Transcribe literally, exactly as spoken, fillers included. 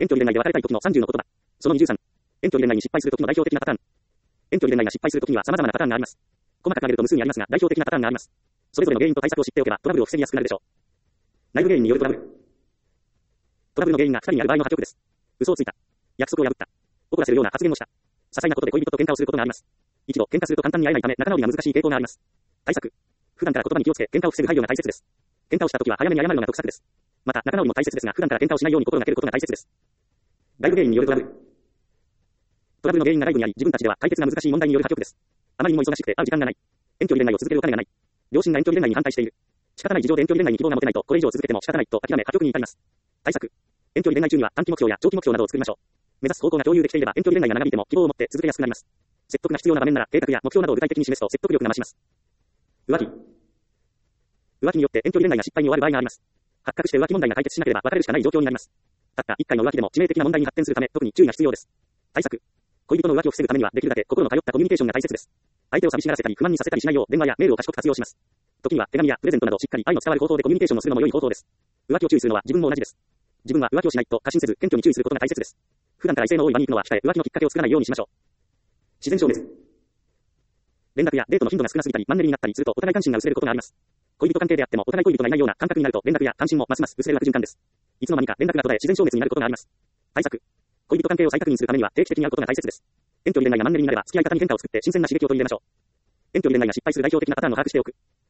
遠距離恋愛で別れたい時のさんじゅうの言葉。そのにじゅうさん。遠距離恋愛に失敗する時の代表的なパターン。遠距離恋愛が失敗する時には様々なパターンがあります。細かく挙げると無数にありますが、代表的なパターンがあります。それぞれの原因と対策を知っておけば、トラブルを防ぎやすくなるでしょう。内部原因によるトラブル。トラブルの原因がふたりにある場合の破局です。嘘をついた。約束を破った。怒らせるような発言をした。些細なことで恋人と喧嘩をすることがあります。一度喧嘩すると簡単に会えないため仲直りが難しい傾向があります。対策。普段から言葉に気をつけ、喧嘩を防ぐ配慮が大切です。喧嘩をした時は早めに謝るのが得策です。また仲直りも大切ですが、普段から喧嘩をしないように心がけることが大切です。外部原因によるトラブル。トラブルの原因が外部にあり、自分たちでは解決が難しい問題による破局です。あまりにも忙しくて会う時間がない。遠距離恋愛を続けるお金がない。両親が遠距離恋愛に反対している。仕方ない事情で遠距離恋愛に希望が持てないと、これ以上続けても仕方ないと諦め破局に至ります。対策。遠距離恋愛中には短期目標や長期目標などを作りましょう。目指す方向が共有できていれば遠距離恋愛が長引いても希望を持って続けやすくなります。説得が必要な場面なら計画や目標などを具体的に示すと説得力が増します。浮気。浮気によって遠距離恋愛が失敗に終わる場合があります。発覚して浮気問題が解決しなければ別れるしかない状況になります。たった一回の浮気でも致命的な問題に発展するため特に注意が必要です。対策。恋人の浮気を防ぐためにはできるだけ心の通ったコミュニケーションが大切です。相手を寂しがらせたり不満にさせたりしないよう電話やメールを賢く活用します。時には手紙やプレゼントなどしっかり愛の伝わる方法でコミュニケーションをするのも良い方法です。浮気を注意するのは自分も同じです。自分は浮気をしないと過信せず謙虚に注意することが大切です。普段から異性の多い場に行くのは控え浮気のきっかけを作らないようにしましょう。自然消滅。連絡やデートの頻度が少なすぎたりマンネリになったりするとお互い関心が薄れることがあります。恋人関係であってもお互い恋人がいないような感覚になると連絡や関心もますます薄れる悪循環です。いつの間にか連絡が途絶え自然消滅になることがあります。対策。恋人関係を再確認するためには定期的に会うことが大切です。遠距離恋愛がマンネリになれば付き合い方に変化を作って新鮮な刺激を取り入れましょう。遠距離恋愛が失敗する代表的なパターンを把握しておく。